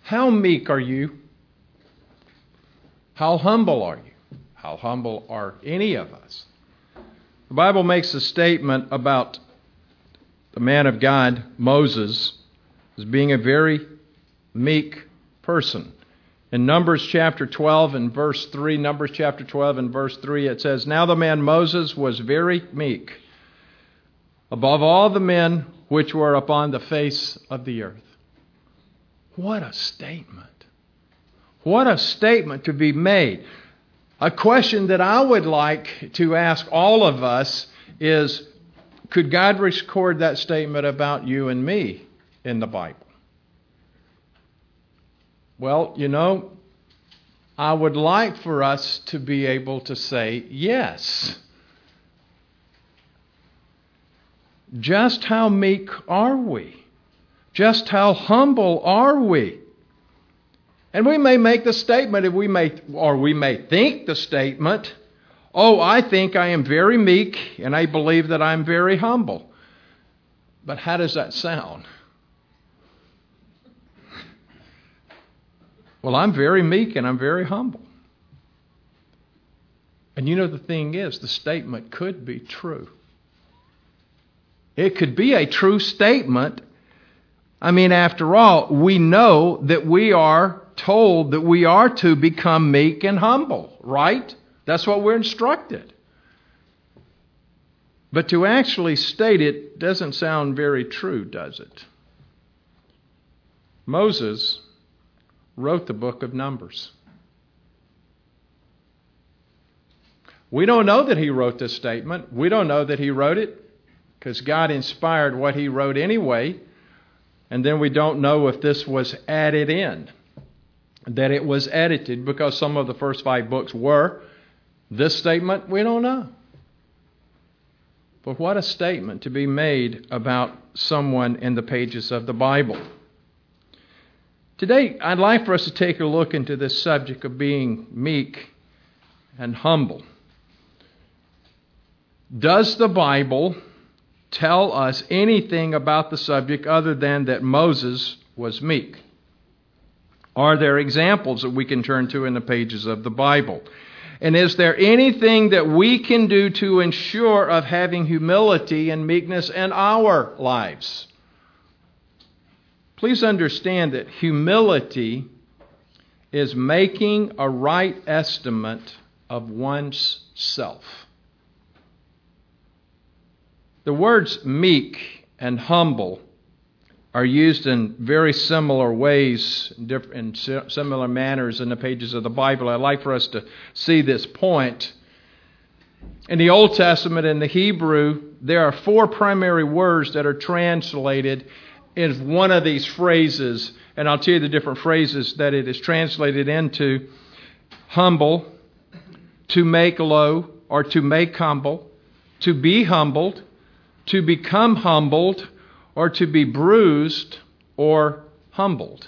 How meek are you? How humble are you? How humble are any of us? The Bible makes a statement about the man of God, Moses, as being a very meek person. In Numbers chapter 12 and verse 3, Numbers chapter 12 and verse 3, it says, "Now the man Moses was very meek, above all the men which were upon the face of the earth." What a statement. What a statement to be made. A question that I would like to ask all of us is, could God record that statement about you and me in the Bible? Well, I would like for us to be able to say yes. Just how meek are we? Just how humble are we? And we may make the statement, we may think the statement, "Oh, I think I am very meek, and I believe that I'm very humble." But how does that sound? Well, I'm very meek and I'm very humble. And the thing is, the statement could be true. It could be a true statement. After all, we know that we are told that we are to become meek and humble, right? That's what we're instructed. But to actually state it doesn't sound very true, does it? Moses wrote the book of Numbers. We don't know that he wrote this statement. We don't know that he wrote it because God inspired what he wrote anyway. And then we don't know if this was added in, that it was edited, because some of the first 5 books were. This statement, we don't know. But what a statement to be made about someone in the pages of the Bible. Today, I'd like for us to take a look into this subject of being meek and humble. Does the Bible tell us anything about the subject other than that Moses was meek? Are there examples that we can turn to in the pages of the Bible? And is there anything that we can do to ensure of having humility and meekness in our lives? Please understand that humility is making a right estimate of one's self. The words meek and humble are used in very similar ways, in similar manners in the pages of the Bible. I'd like for us to see this point. In the Old Testament, in the Hebrew, there are 4 primary words that are translated in one of these phrases, and I'll tell you the different phrases that it is translated into: humble, to make low, or to make humble, to be humbled, to become humbled, or to be bruised or humbled.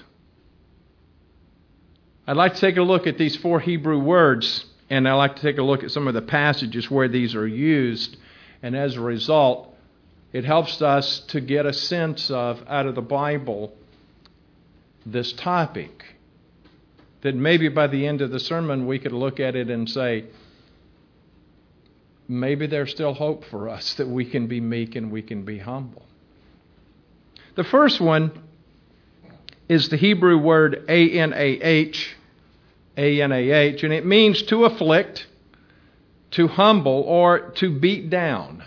I'd like to take a look at these 4 Hebrew words, and I'd like to take a look at some of the passages where these are used, and as a result, it helps us to get a sense of, out of the Bible, this topic, that maybe by the end of the sermon we could look at it and say, maybe there's still hope for us that we can be meek and we can be humble. The first one is the Hebrew word anah, and it means to afflict, to humble, or to beat down.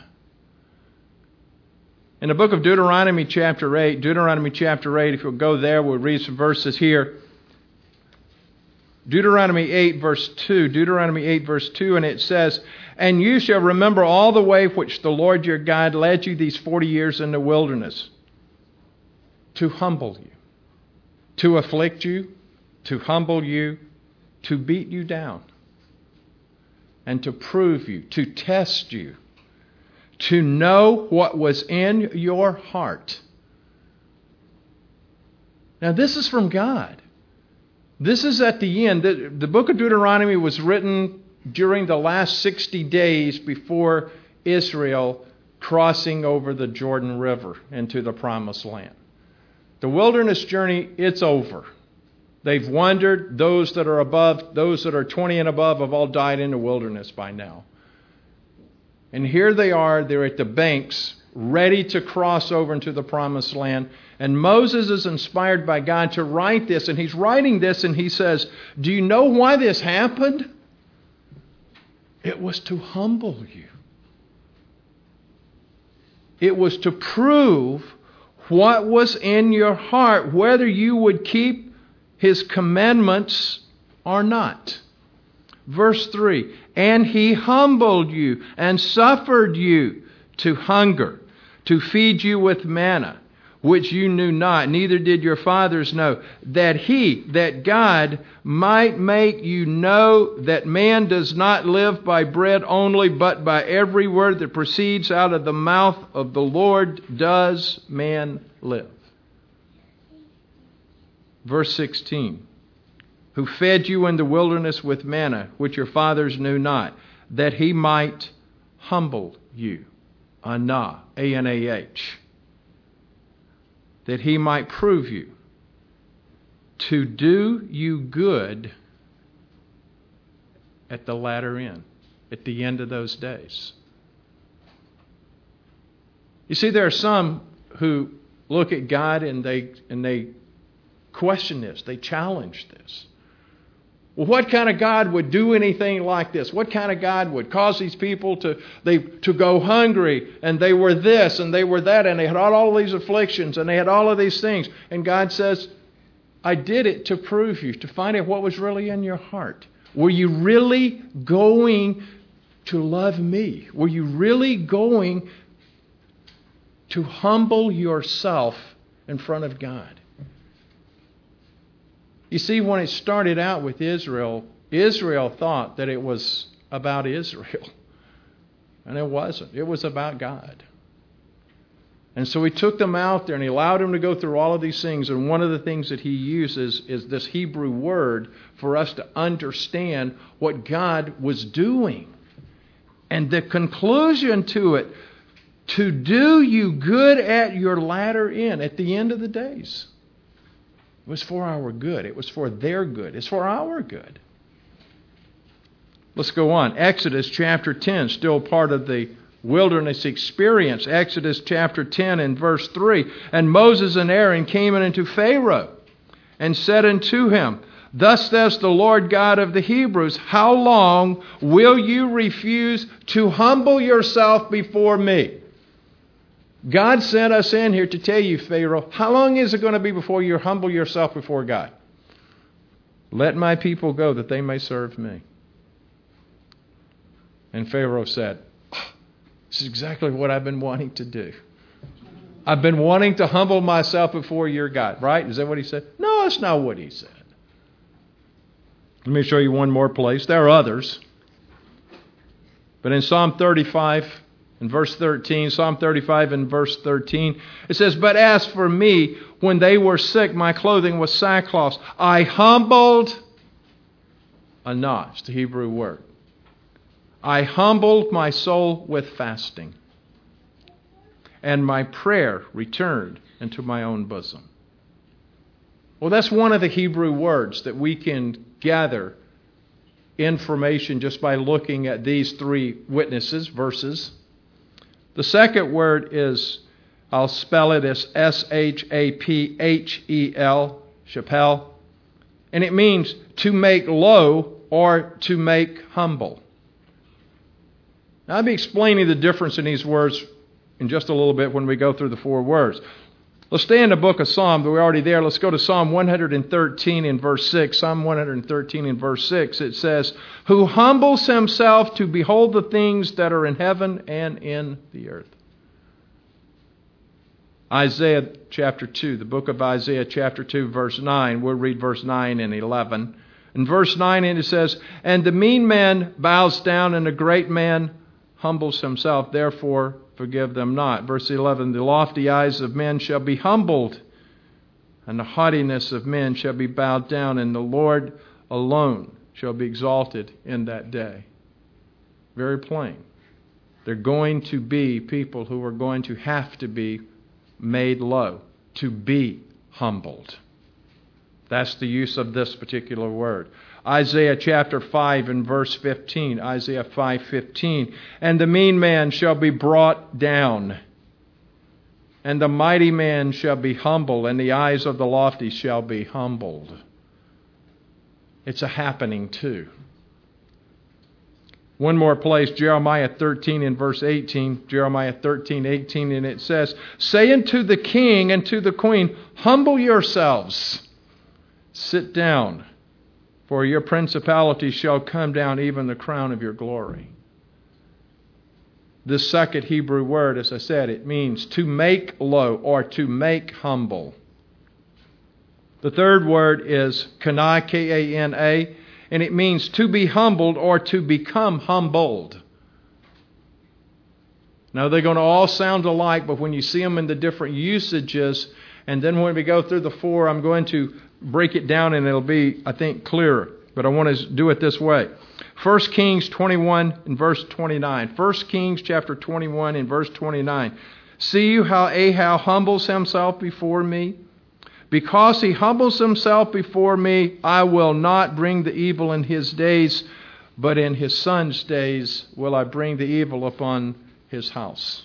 In the book of Deuteronomy chapter 8, if you'll go there, we'll read some verses here. Deuteronomy 8 verse 2, and it says, "And you shall remember all the way which the Lord your God led you these 40 years in the wilderness, to humble you, to afflict you, to humble you, to beat you down, and to prove you, to test you, to know what was in your heart." Now this is from God. This is at the end. The book of Deuteronomy was written during the last 60 days before Israel crossing over the Jordan River into the Promised Land. The wilderness journey, it's over. They've wandered. Those that are 20 and above have all died in the wilderness by now. And here they are, they're at the banks, ready to cross over into the promised land. And Moses is inspired by God to write this. And he's writing this and he says, do you know why this happened? It was to humble you. It was to prove what was in your heart, whether you would keep His commandments or not. Verse 3, and He humbled you and suffered you to hunger, to feed you with manna, which you knew not, neither did your fathers know, that God might make you know that man does not live by bread only, but by every word that proceeds out of the mouth of the Lord does man live. Verse 16, who fed you in the wilderness with manna, which your fathers knew not, that He might humble you. Anah, A-N-A-H. That He might prove you, to do you good at the latter end, at the end of those days. You see, there are some who look at God and they question this, they challenge this. Well, what kind of God would do anything like this? What kind of God would cause these people to go hungry, and they were this and they were that, and they had all these afflictions and they had all of these things? And God says, I did it to prove you, to find out what was really in your heart. Were you really going to love me? Were you really going to humble yourself in front of God? You see, when it started out with Israel, Israel thought that it was about Israel. And it wasn't. It was about God. And so He took them out there and He allowed them to go through all of these things. And one of the things that He uses is this Hebrew word for us to understand what God was doing. And the conclusion to it, to do you good at your latter end, at the end of the days. It was for our good. It was for their good. It's for our good. Let's go on. Exodus chapter 10, still part of the wilderness experience. Exodus chapter 10 and verse 3. And Moses and Aaron came unto Pharaoh and said unto him, Thus says the Lord God of the Hebrews, How long will you refuse to humble yourself before me? God sent us in here to tell you, Pharaoh, how long is it going to be before you humble yourself before God? Let my people go that they may serve me. And Pharaoh said, This is exactly what I've been wanting to do. I've been wanting to humble myself before your God. Right? Is that what he said? No, that's not what he said. Let me show you one more place. There are others. But in Psalm 35 and verse 13, Psalm 35 and verse 13, it says, But as for me, when they were sick, my clothing was sackcloth. I humbled, anah, it's the Hebrew word. I humbled my soul with fasting, and my prayer returned into my own bosom. Well, that's one of the Hebrew words that we can gather information just by looking at these three witnesses, verses. The second word is, I'll spell it as S-H-A-P-H-E-L, shapel, and it means to make low or to make humble. Now, I'll be explaining the difference in these words in just a little bit when we go through the four words. Let's stay in the book of Psalm, but we're already there. Let's go to Psalm 113 in verse 6. Psalm 113 in verse 6, it says, Who humbles himself to behold the things that are in heaven and in the earth. Isaiah chapter 2, the book of Isaiah chapter 2, verse 9. We'll read verse 9 and 11. In verse 9 it says, And the mean man bows down, and the great man humbles himself, therefore forgive them not. Verse 11, The lofty eyes of men shall be humbled, and the haughtiness of men shall be bowed down, and the Lord alone shall be exalted in that day. Very plain. They're going to be people who are going to have to be made low, to be humbled. That's the use of this particular word. Isaiah chapter 5 and verse 15. Isaiah 5:15. And the mean man shall be brought down, and the mighty man shall be humbled, and the eyes of the lofty shall be humbled. It's a happening too. One more place, Jeremiah 13 and verse 18. Jeremiah 13:18, and it says, Say unto the king and to the queen, Humble yourselves, sit down, for your principality shall come down, even the crown of your glory. This second Hebrew word, as I said, it means to make low or to make humble. The third word is kana, K-A-N-A, and it means to be humbled or to become humbled. Now, they're going to all sound alike, but when you see them in the different usages, and then when we go through the four, I'm going to break it down and it'll be, I think, clearer. But I want to do it this way. 1 Kings 21 and verse 29. 1 Kings chapter 21 and verse 29. See you how Ahab humbles himself before me? Because he humbles himself before me, I will not bring the evil in his days, but in his son's days will I bring the evil upon his house.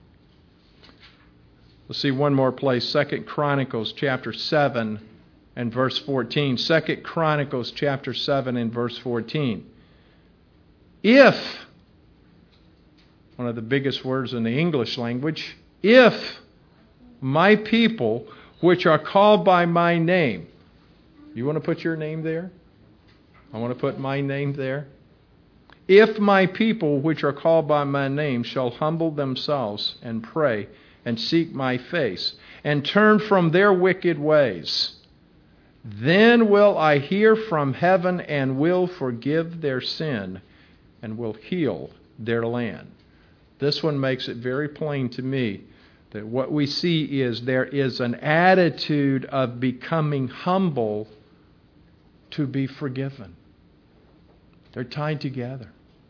Let's see one more place. 2 Chronicles chapter 7 and verse 14. 2 Chronicles chapter 7 and verse 14. If, one of the biggest words in the English language, if my people which are called by my name. You want to put your name there? I want to put my name there. If my people which are called by my name shall humble themselves and pray and seek my face and turn from their wicked ways, then will I hear from heaven and will forgive their sin and will heal their land. This one makes it very plain to me that what we see is there is an attitude of becoming humble to be forgiven. They're tied together.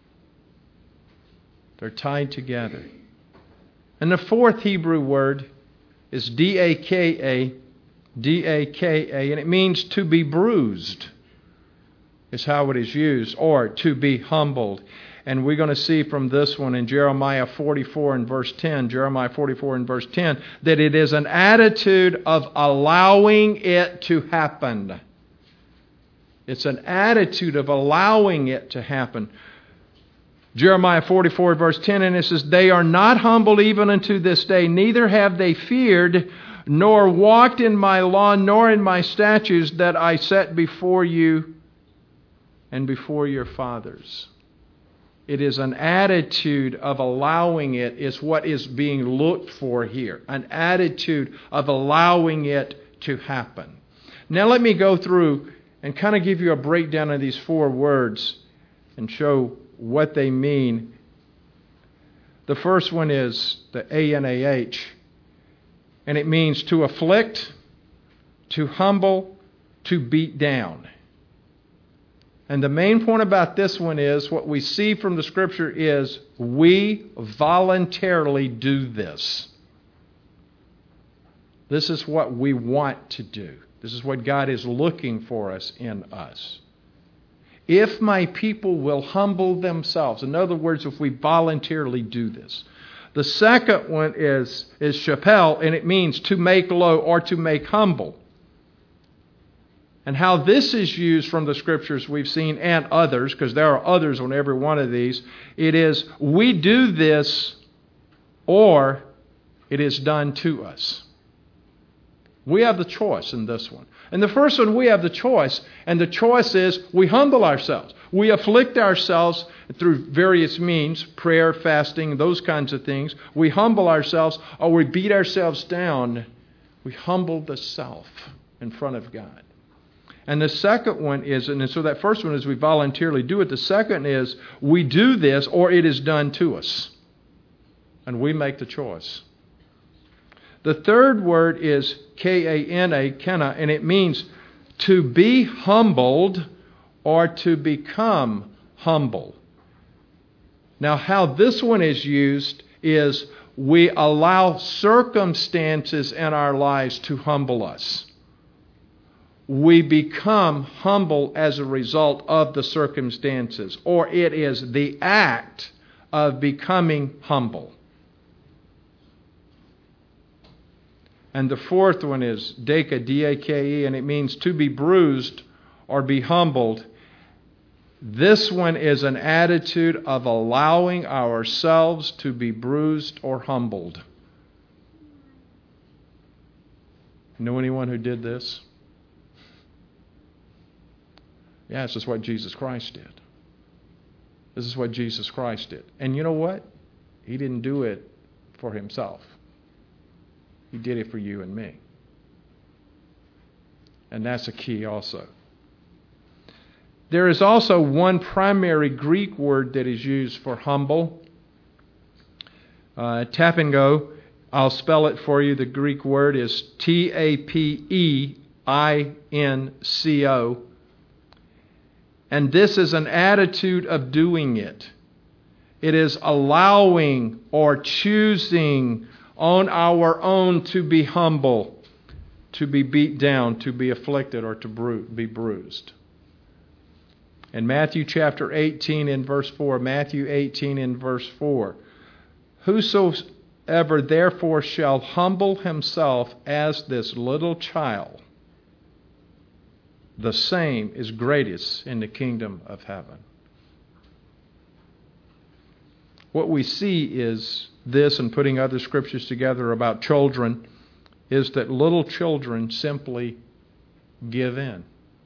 They're tied together. And the fourth Hebrew word is D-A-K-A, D-A-K-A, and it means to be bruised, is how it is used, or to be humbled. And we're going to see from this one in Jeremiah 44 and verse 10, Jeremiah 44 and verse 10, that it is an attitude of allowing it to happen. It's an attitude of allowing it to happen. Jeremiah 44 verse 10, and it says, They are not humbled even unto this day, neither have they feared, nor walked in my law, nor in my statutes that I set before you and before your fathers. It is an attitude of allowing it is what is being looked for here. An attitude of allowing it to happen. Now let me go through and kind of give you a breakdown of these four words and show what they mean. The first one is the A-N-A-H. And it means to afflict, to humble, to beat down. And the main point about this one is, what we see from the Scripture is, we voluntarily do this. This is what we want to do. This is what God is looking for us in us. If my people will humble themselves. In other words, if we voluntarily do this. The second one is shapel, and it means to make low or to make humble. And how this is used from the Scriptures we've seen, and others, because there are others on every one of these, it is, we do this or it is done to us. We have the choice in this one. And the first one, we have the choice, and the choice is we humble ourselves. We afflict ourselves through various means, prayer, fasting, those kinds of things. We humble ourselves, or we beat ourselves down. We humble the self in front of God. And the second one is, and so that first one is we voluntarily do it. The second is we do this or it is done to us. And we make the choice. The third word is K-A-N-A, Kena, and it means to be humbled or to become humble. Now, how this one is used is we allow circumstances in our lives to humble us. we become humble as a result of the circumstances, or it is the act of becoming humble. And the fourth one is dake, D-A-K-E, and it means to be bruised or be humbled. This one is an attitude of allowing ourselves to be bruised or humbled. Know anyone who did this? Yeah, this is what Jesus Christ did. This is what Jesus Christ did. And you know what? He didn't do it for himself. He did it for you and me. And that's a key also. There is also one primary Greek word that is used for humble. Tapingo, I'll spell it for you. The Greek word is T-A-P-E-I-N-C-O. And this is an attitude of doing it. It is allowing or choosing on our own to be humble, to be beat down, to be afflicted, or to be bruised. In Matthew chapter 18 in verse 4, Matthew 18 in verse 4, whosoever therefore shall humble himself as this little child, the same is greatest in the kingdom of heaven. What we see is this, and putting other scriptures together about children, is that little children simply give in.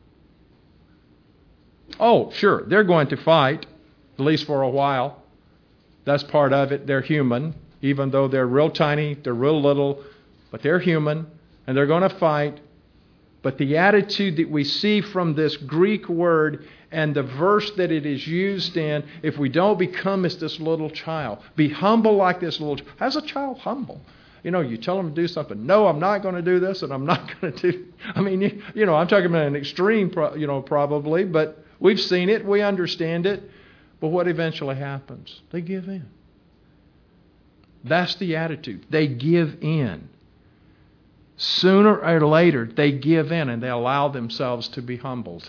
Oh, sure, they're going to fight, at least for a while. That's part of it. They're human, even though they're real tiny, they're real little, but they're human, and they're going to fight. But the attitude that we see from this Greek word and the verse that it is used in, if we don't become as this little child, be humble like this little child. How's a child humble? You know, you tell them to do something. No, I'm not going to do this, and I'm not going to do. I mean, you know, I'm talking about an extreme, probably, but we've seen it, we understand it. But what eventually happens? They give in. That's the attitude. They give in. Sooner or later, they give in and they allow themselves to be humbled.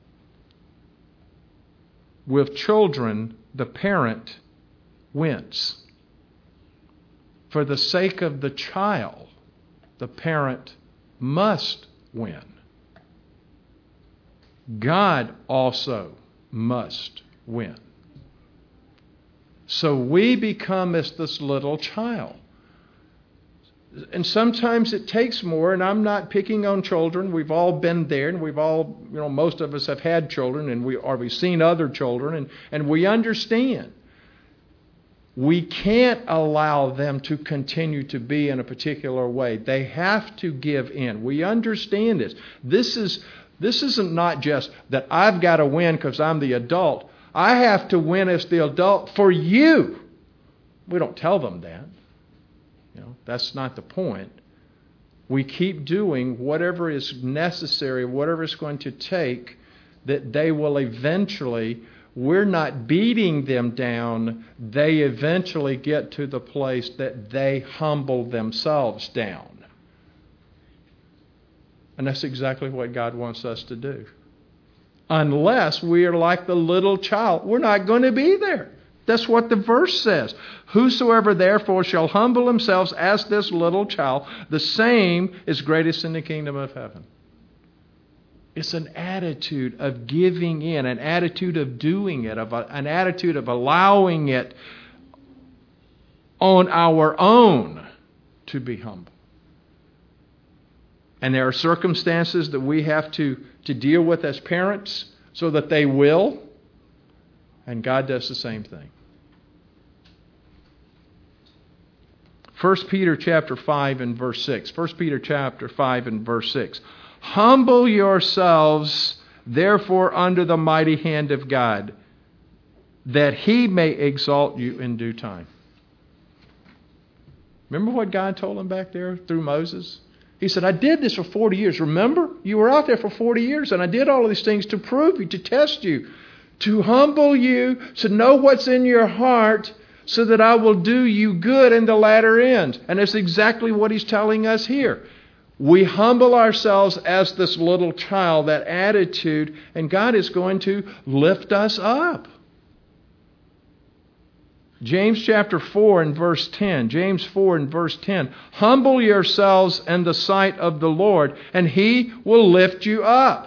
With children, the parent wins. For the sake of the child, the parent must win. God also must win. So we become as this little child. And sometimes it takes more, and I'm not picking on children. We've all been there, and we've all, most of us have had children, and we've seen other children, and we understand. We can't allow them to continue to be in a particular way. They have to give in. We understand this. This isn't not just that I've got to win because I'm the adult. I have to win as the adult for you. We don't tell them that. That's not the point. We keep doing whatever is necessary, whatever it's going to take, that they will eventually, we're not beating them down, they eventually get to the place that they humble themselves down. And that's exactly what God wants us to do. Unless we are like the little child, we're not going to be there. That's what the verse says. Whosoever therefore shall humble themselves as this little child, the same is greatest in the kingdom of heaven. It's an attitude of giving in, an attitude of doing it, an attitude of allowing it on our own to be humble. And there are circumstances that we have to deal with as parents so that they will. And God does the same thing. 1 Peter chapter 5 and verse 6. 1 Peter chapter 5 and verse 6. Humble yourselves, therefore, under the mighty hand of God, that He may exalt you in due time. Remember what God told him back there through Moses? He said, I did this for 40 years. Remember? You were out there for 40 years, and I did all of these things to prove you, to test you, to humble you, to know what's in your heart, so that I will do you good in the latter end. And that's exactly what He's telling us here. We humble ourselves as this little child, that attitude, and God is going to lift us up. James chapter 4 and verse 10. James 4 and verse 10. Humble yourselves in the sight of the Lord, and He will lift you up.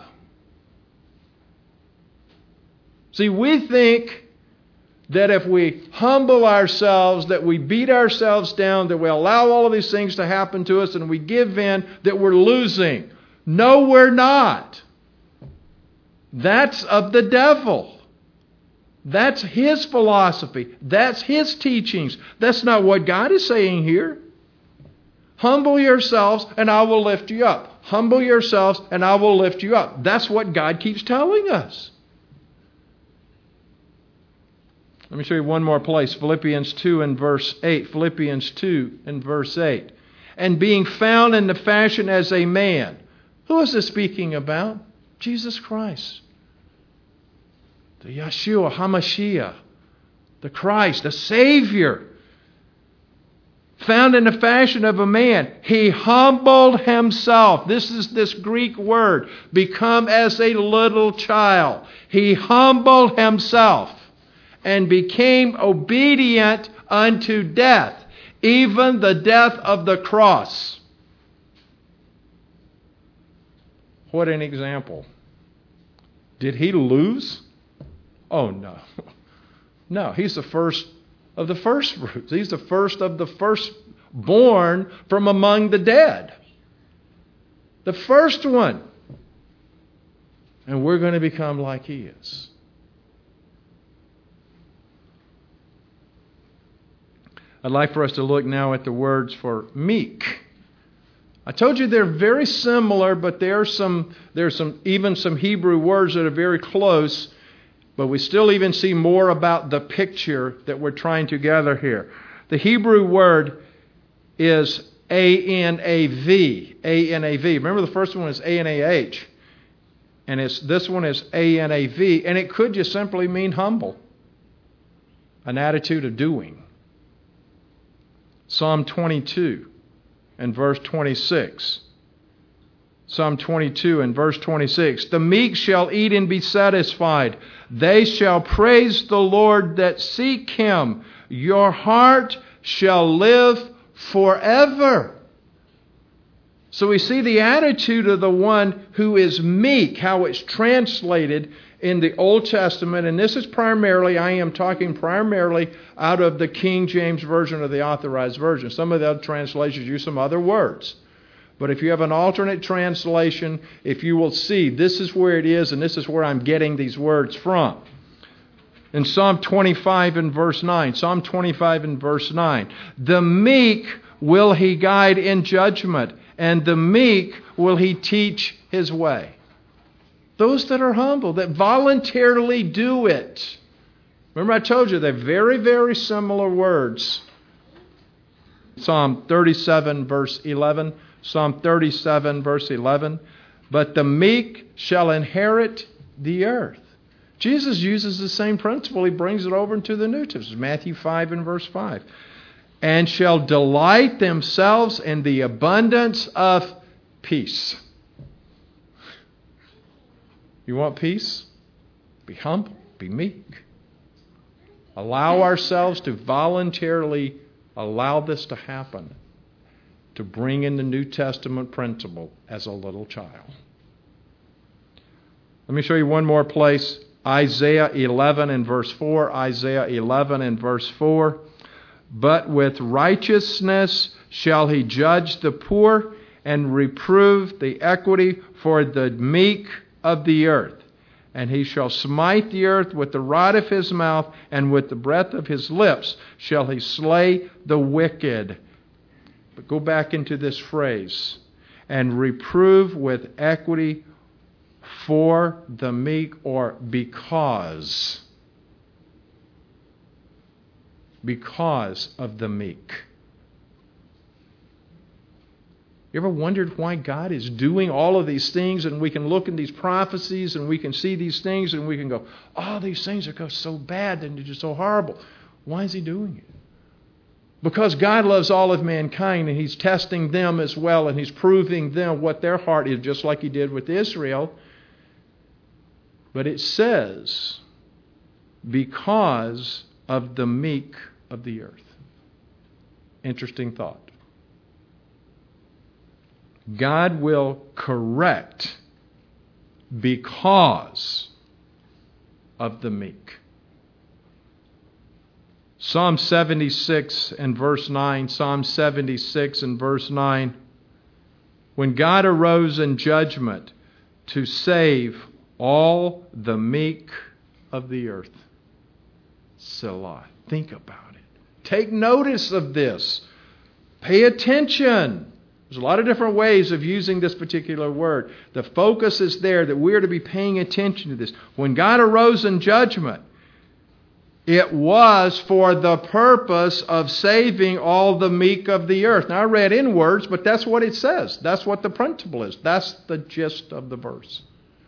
See, we think that if we humble ourselves, that we beat ourselves down, that we allow all of these things to happen to us and we give in, that we're losing. No, we're not. That's of the devil. That's his philosophy. That's his teachings. That's not what God is saying here. Humble yourselves and I will lift you up. Humble yourselves and I will lift you up. That's what God keeps telling us. Let me show you one more place. Philippians 2 and verse 8. Philippians 2 and verse 8. And being found in the fashion as a man. Who is this speaking about? Jesus Christ. The Yeshua HaMashiach. The Christ, the Savior. Found in the fashion of a man. He humbled himself. This is this Greek word. Become as a little child. He humbled himself. And became obedient unto death, even the death of the cross. What an example. Did he lose? Oh, no. No, he's the first of the first fruits. He's the first of the firstborn from among the dead. The first one. And we're going to become like he is. I'd like for us to look now at the words for meek. I told you they're very similar, but there's some Hebrew words that are very close, but we still even see more about the picture that we're trying to gather here. The Hebrew word is A-N-A-V. A-N-A-V. Remember the first one is A-N-A-H. And this one is A-N-A-V. And it could just simply mean humble. An attitude of doing. Psalm 22 and verse 26. Psalm 22 and verse 26. The meek shall eat and be satisfied. They shall praise the Lord that seek Him. Your heart shall live forever. So we see the attitude of the one who is meek, how it's translated in the Old Testament, and this is I am talking primarily out of the King James Version of the Authorized Version. Some of the other translations use some other words. But if you have an alternate translation, if you will see, this is where it is, and this is where I'm getting these words from. In Psalm 25 and verse 9, Psalm 25 and verse 9, the meek will He guide in judgment, and the meek will He teach His way. Those that are humble, that voluntarily do it. Remember I told you they're very, very similar words. Psalm 37 verse 11. Psalm 37 verse 11. But the meek shall inherit the earth. Jesus uses the same principle. He brings it over into the New Testament. Matthew 5 and verse 5. And shall delight themselves in the abundance of peace. You want peace? Be humble. Be meek. Allow ourselves to voluntarily allow this to happen. To bring in the New Testament principle as a little child. Let me show you one more place. Isaiah 11 and verse 4. Isaiah 11 and verse 4. But with righteousness shall He judge the poor and reprove the equity for the meek of the earth. And He shall smite the earth with the rod of His mouth, and with the breath of His lips shall He slay the wicked. But go back into this phrase. And reprove with equity for the meek, or because. Because of the meek. You ever wondered why God is doing all of these things, and we can look in these prophecies and we can see these things and we can go, oh, these things are so bad and they're just so horrible. Why is He doing it? Because God loves all of mankind, and He's testing them as well, and He's proving them what their heart is, just like He did with Israel. But it says, because of the meek of the earth. Interesting thought. God will correct because of the meek. Psalm 76 and verse 9. Psalm 76 and verse 9. When God arose in judgment to save all the meek of the earth. Selah. Think about it. Take notice of this. Pay attention. There's a lot of different ways of using this particular word. The focus is there that we're to be paying attention to this. When God arose in judgment, it was for the purpose of saving all the meek of the earth. Now, I read in words, but that's what it says. That's what the principle is. That's the gist of the verse.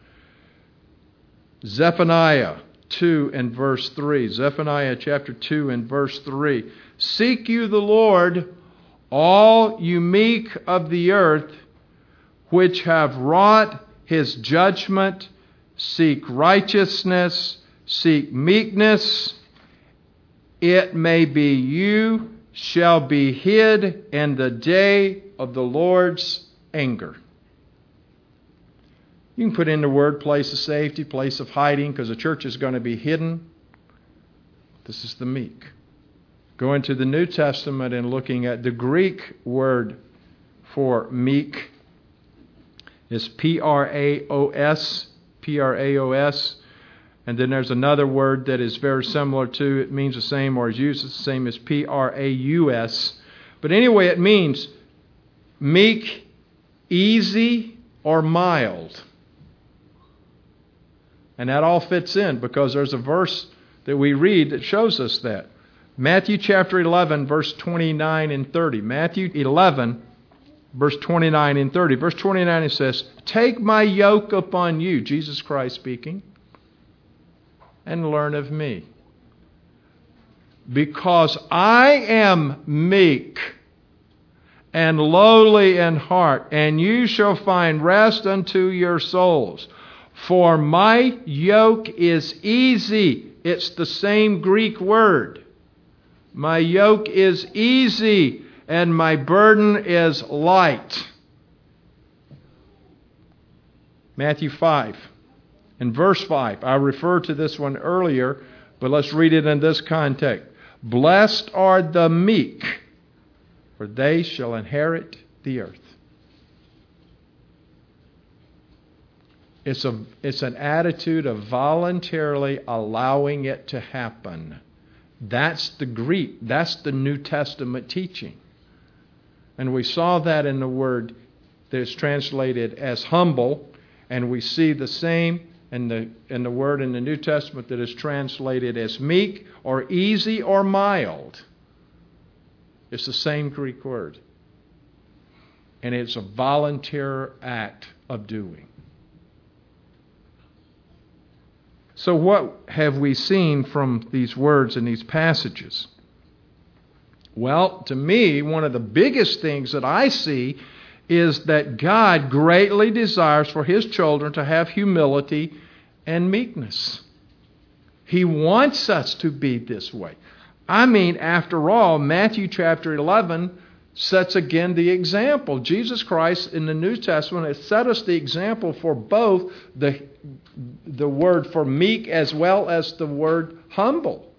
Zephaniah 2 and verse 3. Zephaniah chapter 2 and verse 3. Seek you the Lord, all you meek of the earth, which have wrought His judgment. Seek righteousness, seek meekness. It may be you shall be hid in the day of the Lord's anger. You can put in the word place of safety, place of hiding, because the church is going to be hidden. This is the meek. Go into the New Testament and looking at the Greek word for meek is Praos, Praos. And then there's another word that is very similar to, it means the same or is used the same as Praus. But anyway, it means meek, easy, or mild. And that all fits in because there's a verse that we read that shows us that. Matthew chapter 11, verse 29 and 30. Matthew 11, verse 29 and 30. Verse 29 it says, take my yoke upon you, Jesus Christ speaking, and learn of me. Because I am meek and lowly in heart, and you shall find rest unto your souls. For my yoke is easy. It's the same Greek word. My yoke is easy, and my burden is light. Matthew 5. In verse 5, I referred to this one earlier, but let's read it in this context. Blessed are the meek, for they shall inherit the earth. It's an attitude of voluntarily allowing it to happen. That's the Greek. That's the New Testament teaching. And we saw that in the word that is translated as humble, and we see the same in the word in the New Testament that is translated as meek or easy or mild. It's the same Greek word. And it's a volunteer act of doing. So what have we seen from these words and these passages? Well, to me, one of the biggest things that I see is that God greatly desires for His children to have humility and meekness. He wants us to be this way. I mean, after all, Matthew chapter 11 sets again the example. Jesus Christ in the New Testament has set us the example for both the word for meek as well as the word humble.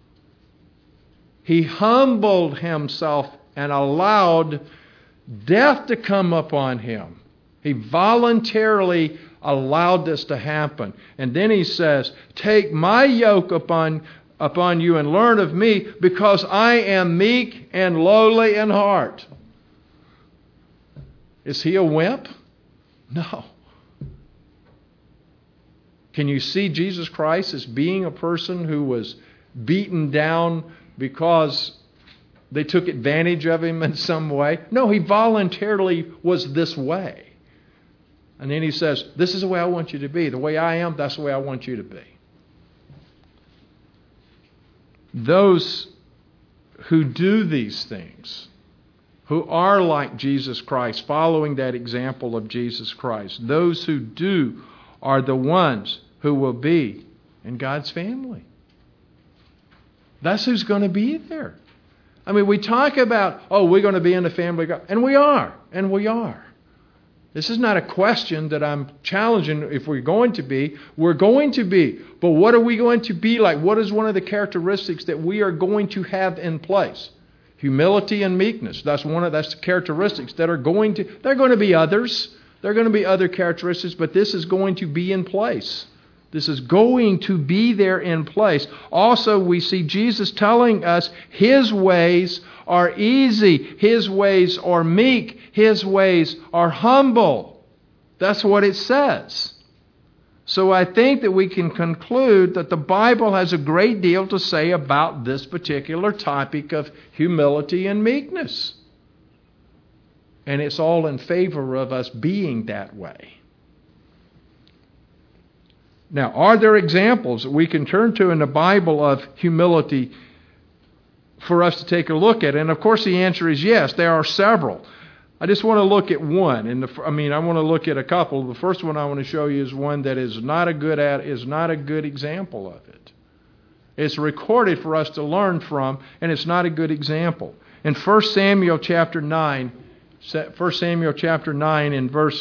He humbled Himself and allowed death to come upon Him. He voluntarily allowed this to happen. And then He says, take my yoke upon you and learn of me, because I am meek and lowly in heart. Is He a wimp? No. Can you see Jesus Christ as being a person who was beaten down because they took advantage of Him in some way? No, He voluntarily was this way. And then He says, this is the way I want you to be. The way I am, that's the way I want you to be. Those who do these things, who are like Jesus Christ, following that example of Jesus Christ. Those who do are the ones who will be in God's family. That's who's going to be there. I mean, we talk about, we're going to be in the family of God. And we are. And we are. This is not a question that I'm challenging if we're going to be. We're going to be. But what are we going to be like? What is one of the characteristics that we are going to have in place? Humility and meekness. That's the characteristics that are going to... There are going to be others. There are going to be other characteristics, but this is going to be in place. This is going to be there in place. Also, we see Jesus telling us His ways are easy. His ways are meek. His ways are humble. That's what it says. So I think that we can conclude that the Bible has a great deal to say about this particular topic of humility and meekness. And it's all in favor of us being that way. Now, are there examples that we can turn to in the Bible of humility for us to take a look at? And of course the answer is yes, there are several. I just want to look at one. I want to look at a couple. The first one I want to show you is one that is not a good example of it. It's recorded for us to learn from, and it's not a good example. In 1 Samuel chapter 9 in verse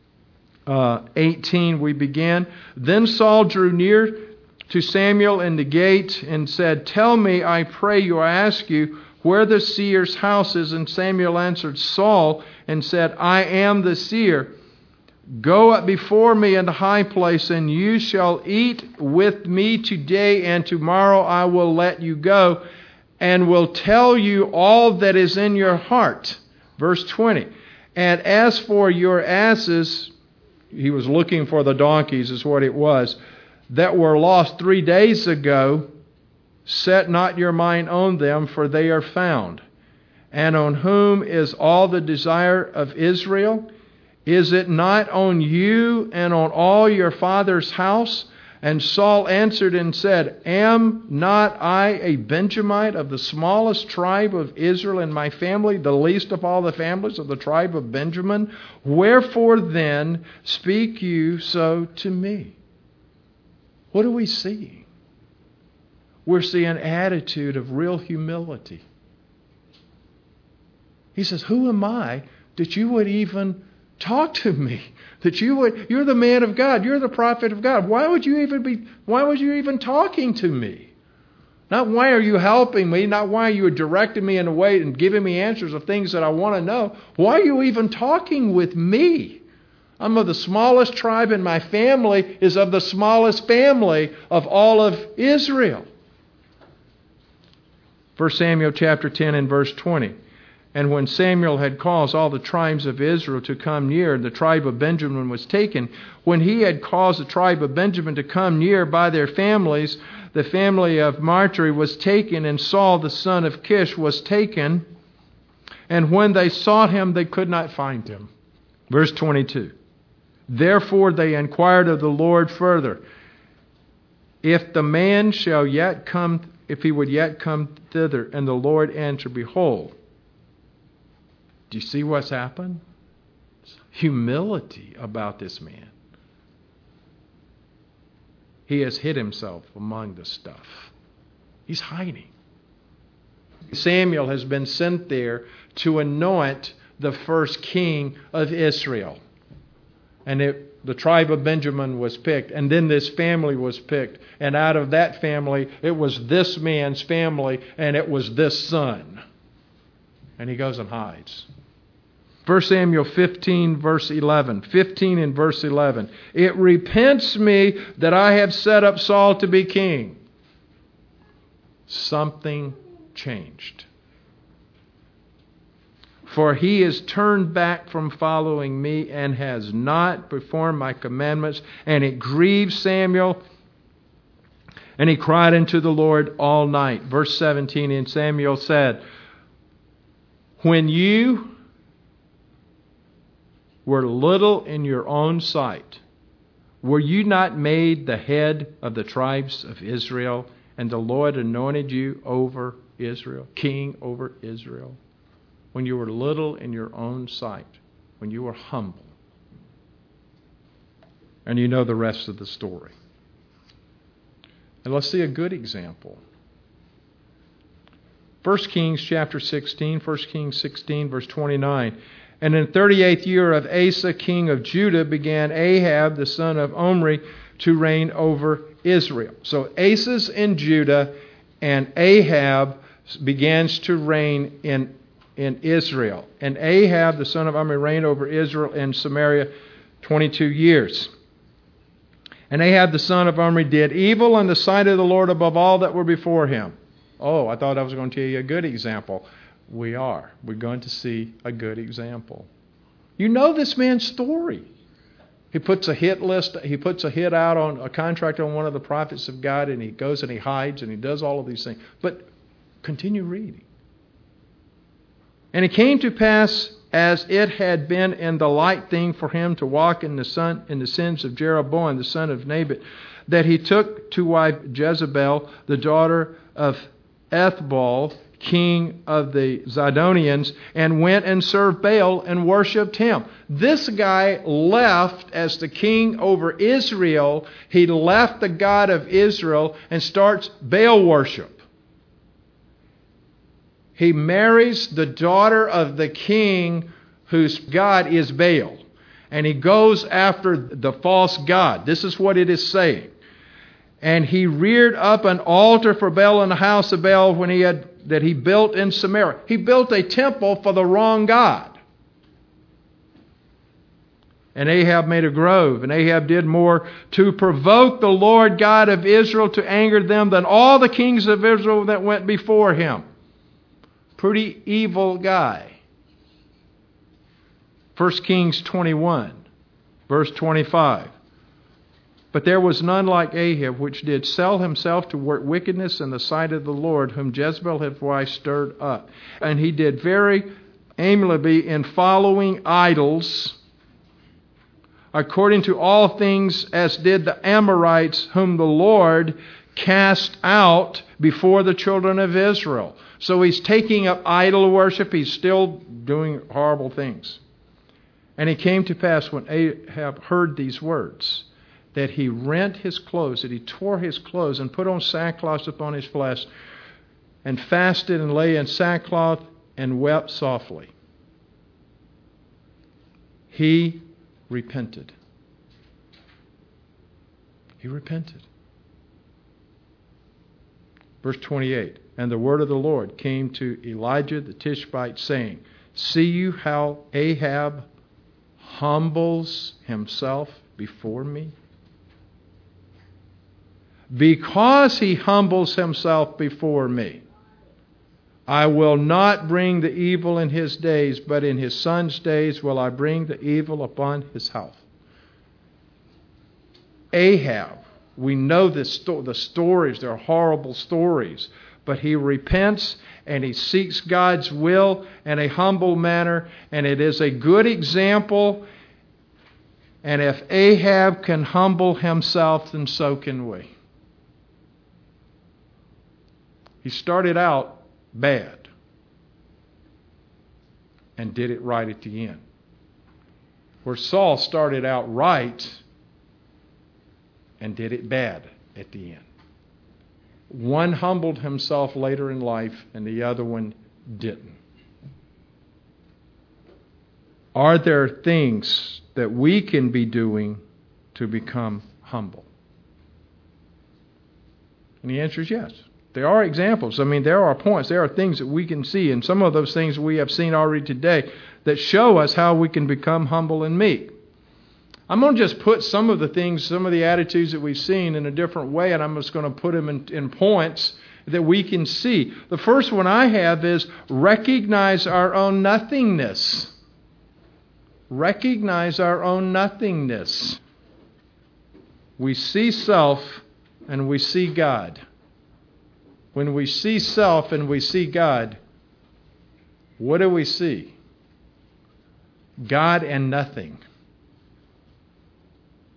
18 we begin. Then Saul drew near to Samuel in the gate and said, "Tell me, I pray you, I ask you, where the seer's house is." And Samuel answered Saul and said, "I am the seer. Go up before me in the high place, and you shall eat with me today, and tomorrow I will let you go, and will tell you all that is in your heart." Verse 20. "And as for your asses," he was looking for the donkeys is what it was, "that were lost 3 days ago, set not your mind on them, for they are found. And on whom is all the desire of Israel? Is it not on you and on all your father's house?" And Saul answered and said, "Am not I a Benjamite of the smallest tribe of Israel, and my family the least of all the families of the tribe of Benjamin? Wherefore then speak you so to me?" What are we seeing? We're seeing an attitude of real humility. He says, "Who am I that you would even talk to me? You're the man of God. You're the prophet of God. Why would you even talking to me? Not why are you helping me? Not why are you directing me in a way and giving me answers of things that I want to know. Why are you even talking with me? I'm of the smallest tribe, and my family is of the smallest family of all of Israel." 1 Samuel chapter 10 and verse 20. "And when Samuel had caused all the tribes of Israel to come near, the tribe of Benjamin was taken. When he had caused the tribe of Benjamin to come near by their families, the family of Martiri was taken, and Saul the son of Kish was taken. And when they sought him, they could not find him." Verse 22. "Therefore they inquired of the Lord further, if the man shall yet come, if he would yet come thither. And the Lord answered, Behold." Do you see what's happened? Humility about this man. He has hid himself among the stuff. He's hiding. Samuel has been sent there to anoint the first king of Israel. And the tribe of Benjamin was picked, and then this family was picked. And out of that family, it was this man's family, and it was this son. And he goes and hides. 1 Samuel 15, verse 11. 15 and verse 11. "It repents me that I have set up Saul to be king." Something changed. "For he is turned back from following me and has not performed my commandments. And it grieved Samuel. And he cried unto the Lord all night." Verse 17, "And Samuel said, When you were little in your own sight, were you not made the head of the tribes of Israel? And the Lord anointed you over Israel, king over Israel, when you were little in your own sight, when you were humble. And you know the rest of the story. And let's see a good example. 1 Kings chapter 16, 1 Kings 16, verse 29. And in the 38th year of Asa, king of Judah, began Ahab, the son of Omri, to reign over Israel. So Asa's in Judah, and Ahab begins to reign in Israel. And Ahab, the son of Omri, reigned over Israel and Samaria 22 years. And Ahab, the son of Omri, did evil in the sight of the Lord above all that were before him. Oh, I thought I was going to tell you a good example. We are. We're going to see a good example. You know this man's story. He puts a hit list. He puts a hit out on a contract on one of the prophets of God, and he goes and he hides and he does all of these things. But continue reading. And it came to pass, as it had been in the light thing for him to walk in the sins of Jeroboam the son of Nebat, that he took to wife Jezebel, the daughter of Ethbaal, king of the Zidonians, and went and served Baal and worshipped him. This guy left as the king over Israel. He left the God of Israel and starts Baal worship. He marries the daughter of the king whose god is Baal. And he goes after the false god. This is what it is saying. And he reared up an altar for Baal in the house of Baal that he built in Samaria. He built a temple for the wrong god. And Ahab made a grove. And Ahab did more to provoke the Lord God of Israel to anger them than all the kings of Israel that went before him. Pretty evil guy. 1 Kings 21, verse 25. But there was none like Ahab, which did sell himself to work wickedness in the sight of the Lord, whom Jezebel his wife stirred up. And he did very amiably in following idols, according to all things as did the Amorites, whom the Lord cast out before the children of Israel. So he's taking up idol worship. He's still doing horrible things. And it came to pass when Ahab heard these words, that he rent his clothes, that he tore his clothes and put on sackcloth upon his flesh, and fasted and lay in sackcloth and wept softly. He repented. He repented. Verse 28, and the word of the Lord came to Elijah the Tishbite, saying, see you how Ahab humbles himself before me? Because he humbles himself before me, I will not bring the evil in his days, but in his son's days will I bring the evil upon his house. Ahab, we know the stories, they're horrible stories, but he repents and he seeks God's will in a humble manner, and it is a good example. And if Ahab can humble himself, then so can we. He started out bad and did it right at the end. Where Saul started out right and did it bad at the end. One humbled himself later in life and the other one didn't. Are there things that we can be doing to become humble? And the answer is yes. There are examples. I mean, there are points. There are things that we can see, and some of those things we have seen already today that show us how we can become humble and meek. I'm going to just put some of the things, some of the attitudes that we've seen in a different way, and I'm just going to put them in points that we can see. The first one I have is recognize our own nothingness. Recognize our own nothingness. We see self and we see God. When we see self and we see God, what do we see? God and nothing.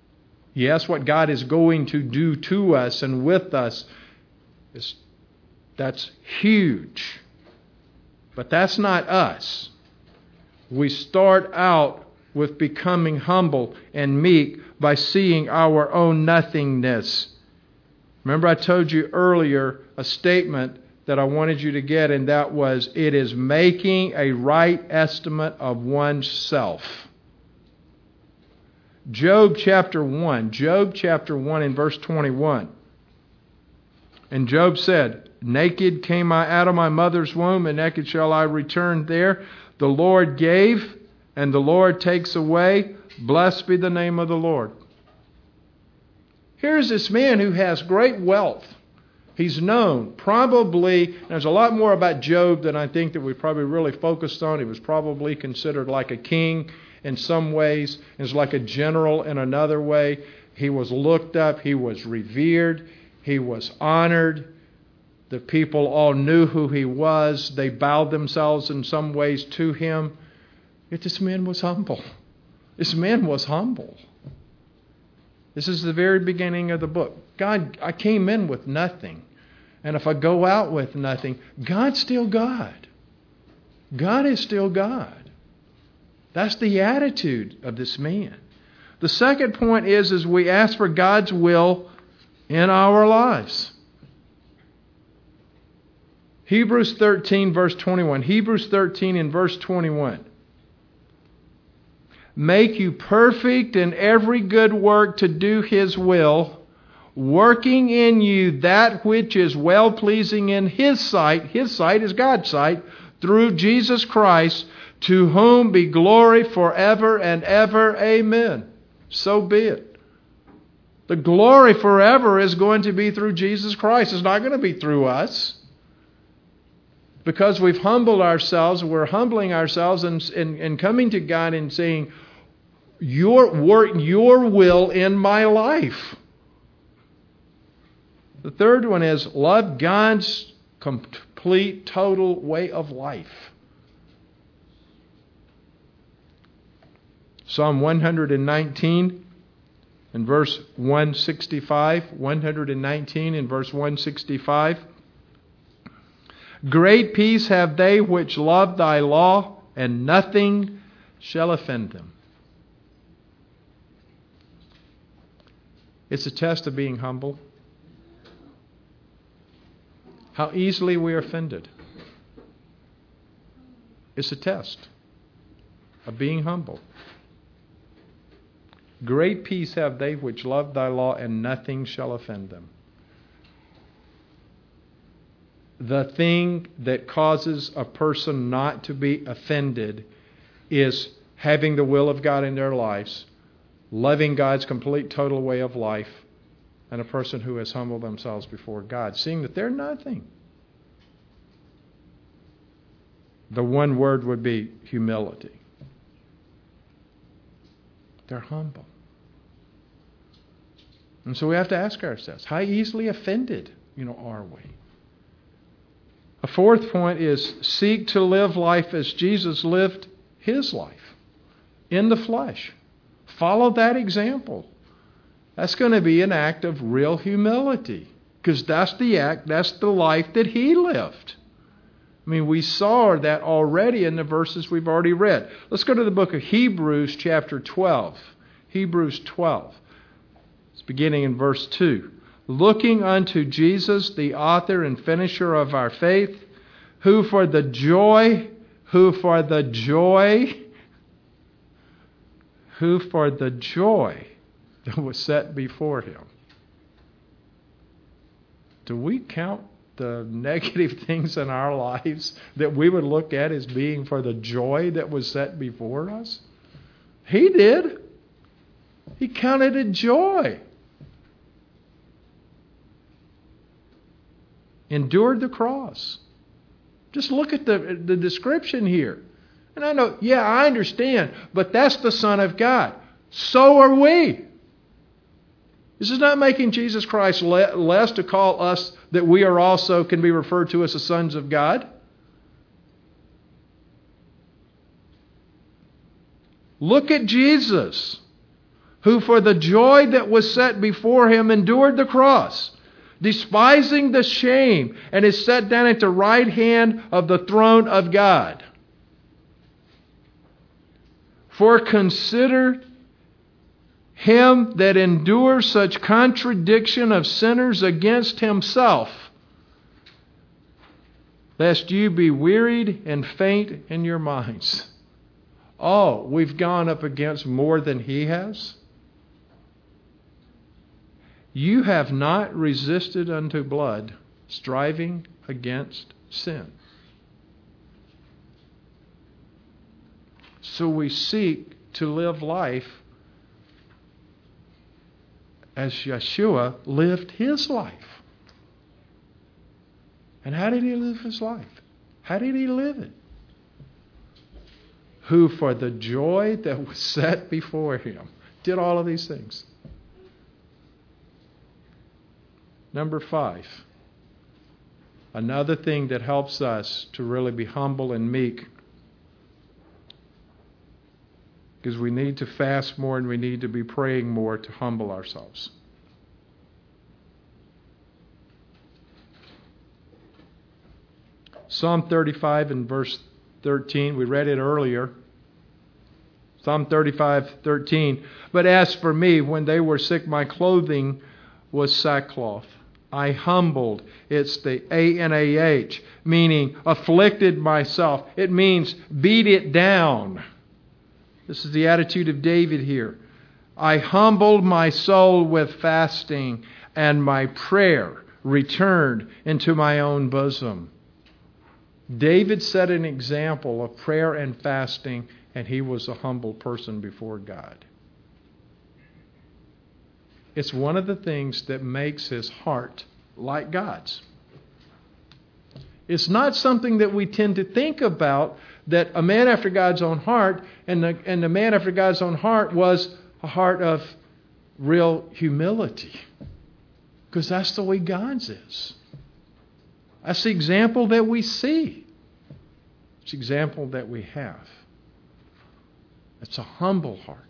Yes, what God is going to do to us and with us is That's huge. But that's not us. We start out with becoming humble and meek by seeing our own nothingness. Remember, I told you earlier a statement that I wanted you to get, and that was, it is making a right estimate of oneself. Job chapter 1 in verse 21. And Job said, naked came I out of my mother's womb, and naked shall I return there. The Lord gave, and the Lord takes away. Blessed be the name of the Lord. Here's this man who has great wealth. He's known. Probably, there's a lot more about Job than I think that we probably really focused on. He was probably considered like a king in some ways. He was like a general in another way. He was looked up. He was revered. He was honored. The people all knew who he was. They bowed themselves in some ways to him. Yet this man was humble. This man was humble. This is the very beginning of the book. God, I came in with nothing. And if I go out with nothing, God's still God. God is still God. That's the attitude of this man. The second point is we ask for God's will in our lives. Hebrews 13, verse 21. Hebrews 13 and verse 21. Make you perfect in every good work to do His will, working in you that which is well-pleasing in His sight. His sight is God's sight, through Jesus Christ, to whom be glory forever and ever. Amen. So be it. The glory forever is going to be through Jesus Christ. It's not going to be through us. Because we've humbled ourselves, we're humbling ourselves and coming to God and saying, your will in my life. The third one is love God's complete, total way of life. Psalm 119 and verse 165. 119 and verse 165. Great peace have they which love thy law, and nothing shall offend them. It's a test of being humble. How easily we are offended. It's a test of being humble. Great peace have they which love thy law, and nothing shall offend them. The thing that causes a person not to be offended is having the will of God in their lives, loving God's complete, total way of life, and a person who has humbled themselves before God, seeing that they're nothing. The one word would be humility. They're humble. And so we have to ask ourselves, how easily offended, are we? A fourth point is seek to live life as Jesus lived His life, in the flesh. Follow that example. That's going to be an act of real humility, because that's the life that He lived. We saw that already in the verses we've already read. Let's go to the book of Hebrews chapter 12. Hebrews 12. It's beginning in verse 2. Looking unto Jesus, the author and finisher of our faith, who for the joy that was set before Him. Do we count the negative things in our lives that we would look at as being for the joy that was set before us? He did. He counted it joy. Endured the cross. Just look at the description here. And I know, I understand, but that's the Son of God. So are we. This is not making Jesus Christ less to call us that we are also can be referred to as the sons of God. Look at Jesus, who for the joy that was set before Him endured the cross, despising the shame, and is set down at the right hand of the throne of God. For consider him that endures such contradiction of sinners against himself, lest you be wearied and faint in your minds. Oh, we've gone up against more than he has. You have not resisted unto blood, striving against sin. So we seek to live life as Yeshua lived his life. And how did he live his life? How did he live it? Who for the joy that was set before him did all of these things. Number 5. Another thing that helps us to really be humble and meek, because we need to fast more and we need to be praying more to humble ourselves. Psalm 35 and verse 13, we read it earlier. Psalm 35:13. But as for me, when they were sick, my clothing was sackcloth. I humbled. It's the ANAH, meaning afflicted myself. It means beat it down. This is the attitude of David here. I humbled my soul with fasting, and my prayer returned into my own bosom. David set an example of prayer and fasting, and he was a humble person before God. It's one of the things that makes his heart like God's. It's not something that we tend to think about, that a man after God's own heart, and the man after God's own heart was a heart of real humility. Because that's the way God's is. That's the example that we see. It's the example that we have. It's a humble heart.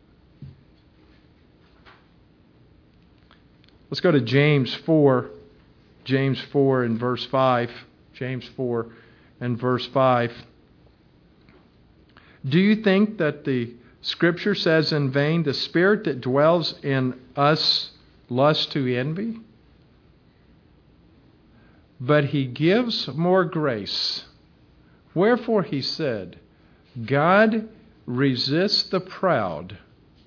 Let's go to James 4. James 4 and verse 5. James 4 and verse 5. Do you think that the Scripture says in vain, the Spirit that dwells in us lusts to envy? But He gives more grace. Wherefore He said, God resists the proud.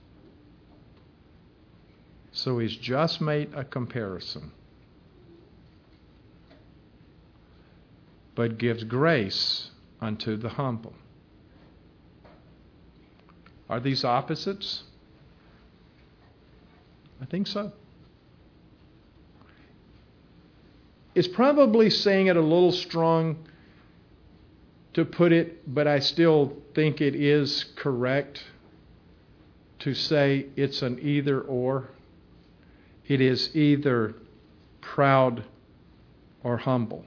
So He's just made a comparison. But gives grace unto the humble. Are these opposites? I think so. It's probably saying it a little strong to put it, but I still think it is correct to say it's an either or. It is either proud or humble.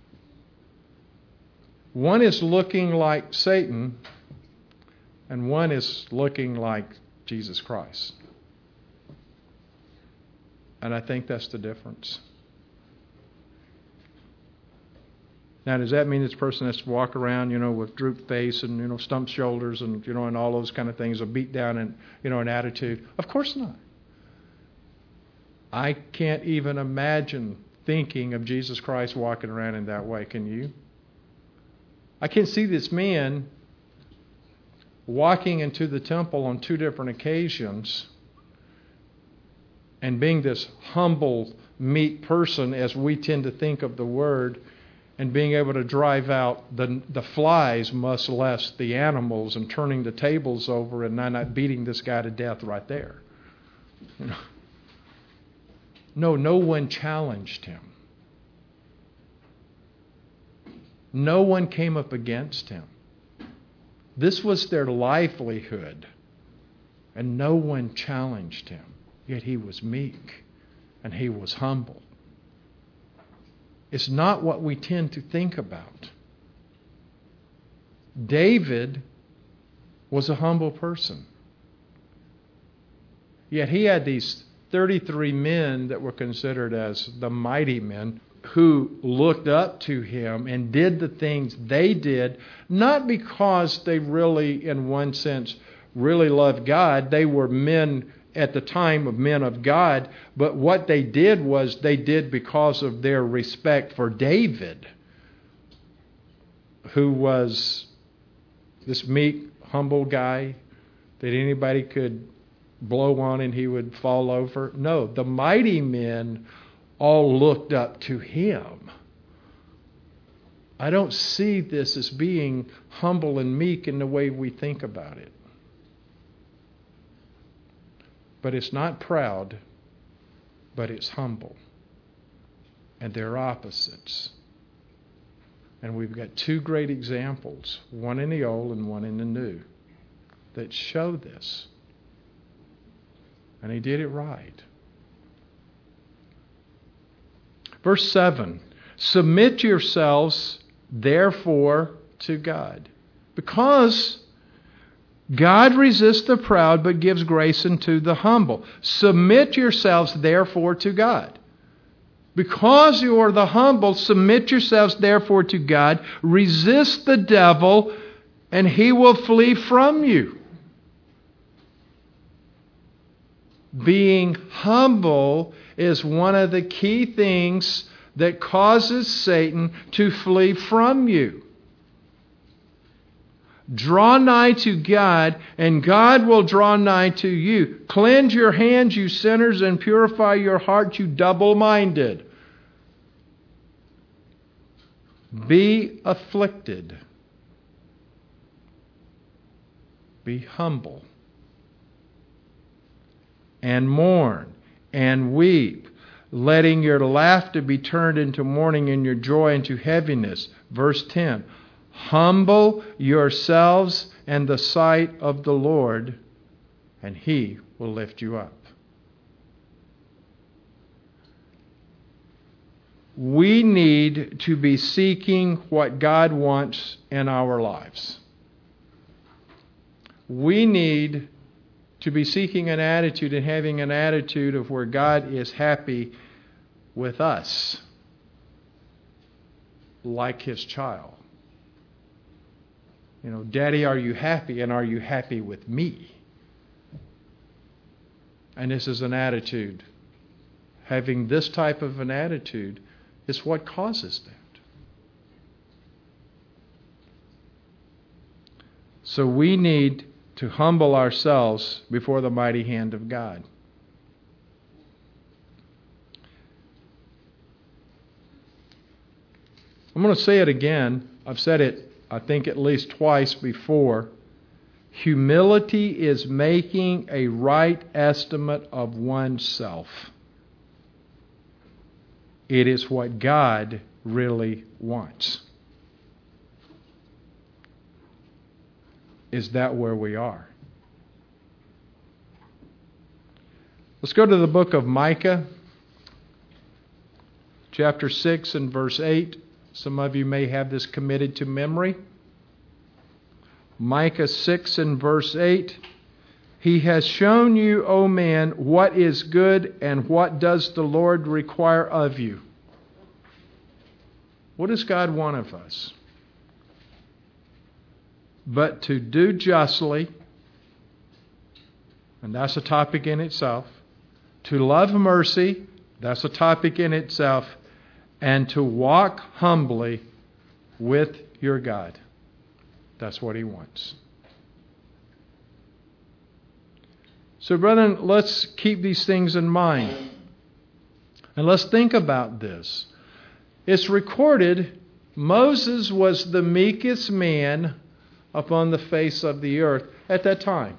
One is looking like Satan, and one is looking like Jesus Christ. And I think that's the difference. Now, does that mean this person has to walk around, with drooped face and, stumped shoulders and, and all those kind of things, a beat down and, an attitude? Of course not. I can't even imagine thinking of Jesus Christ walking around in that way. Can you? I can see this man walking into the temple on 2 different occasions and being this humble, meek person as we tend to think of the word, and being able to drive out the flies, much less the animals, and turning the tables over and not beating this guy to death right there. No one challenged him. No one came up against him. This was their livelihood, and no one challenged him. Yet he was meek, and he was humble. It's not what we tend to think about. David was a humble person. Yet he had these 33 men that were considered as the mighty men who looked up to him and did the things they did, not because they really, in one sense, really loved God. They were men at the time of men of God, but what they did was they did because of their respect for David, who was this meek, humble guy that anybody could blow on and he would fall over. No, the mighty men all looked up to him. I don't see this as being humble and meek in the way we think about it. But it's not proud, but it's humble. And they're opposites. And we've got two great examples, one in the Old and one in the New, that show this. And he did it right. Verse 7, submit yourselves, therefore, to God. Because God resists the proud, but gives grace unto the humble. Submit yourselves, therefore, to God. Because you are the humble, submit yourselves, therefore, to God. Resist the devil, and he will flee from you. Being humble is one of the key things that causes Satan to flee from you. Draw nigh to God, and God will draw nigh to you. Cleanse your hands, you sinners, and purify your heart, you double-minded. Be afflicted. Be humble. And mourn and weep, letting your laughter be turned into mourning and your joy into heaviness. Verse 10, humble yourselves in the sight of the Lord, and He will lift you up. We need to be seeking what God wants in our lives. We need to be seeking an attitude and having an attitude of where God is happy with us, like His child. You know, Daddy, are you happy? And are you happy with me? And this is an attitude. Having this type of an attitude is what causes that. So we need to humble ourselves before the mighty hand of God. I'm going to say it again. I've said it, I think, at least twice before. Humility is making a right estimate of oneself. It is what God really wants. Is that where we are? Let's go to the book of Micah, chapter 6 and verse 8. Some of you may have this committed to memory. Micah 6 and verse 8. He has shown you, O man, what is good, and what does the Lord require of you? What does God want of us? But to do justly, and that's a topic in itself. To love mercy, that's a topic in itself. And to walk humbly with your God. That's what He wants. So, brethren, let's keep these things in mind. And let's think about this. It's recorded Moses was the meekest man upon the face of the earth at that time.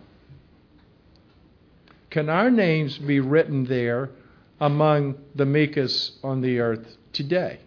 Can our names be written there among the meekest on the earth today?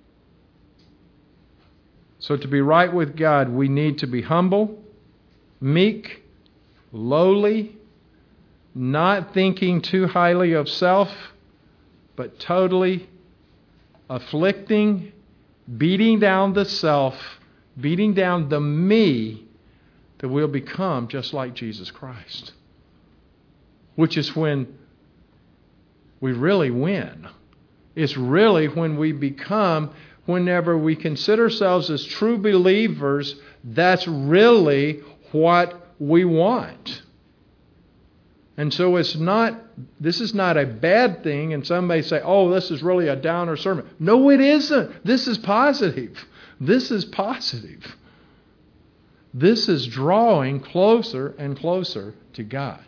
So to be right with God, we need to be humble, meek, lowly, not thinking too highly of self, but totally afflicting, beating down the self, beating down the me, that we'll become just like Jesus Christ. Which is when we really win. It's really when we become, whenever we consider ourselves as true believers, that's really what we want. And so this is not a bad thing, and some may say, oh, this is really a downer sermon. No, it isn't. This is positive. This is positive. This is drawing closer and closer to God.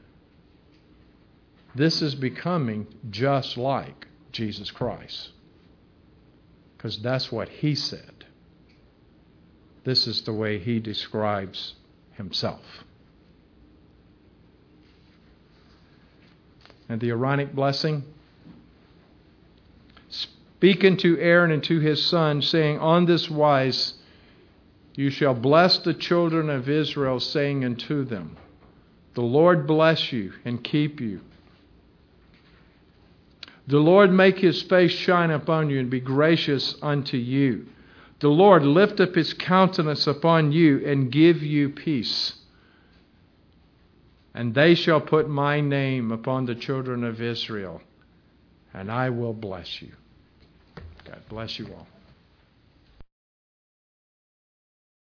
This is becoming just like Jesus Christ. Because that's what He said. This is the way He describes Himself. And the Aaronic blessing, speak unto Aaron and to his son, saying, on this wise you shall bless the children of Israel, saying unto them, the Lord bless you and keep you. The Lord make His face shine upon you and be gracious unto you. The Lord lift up His countenance upon you and give you peace. And they shall put my name upon the children of Israel, and I will bless you. God bless you all.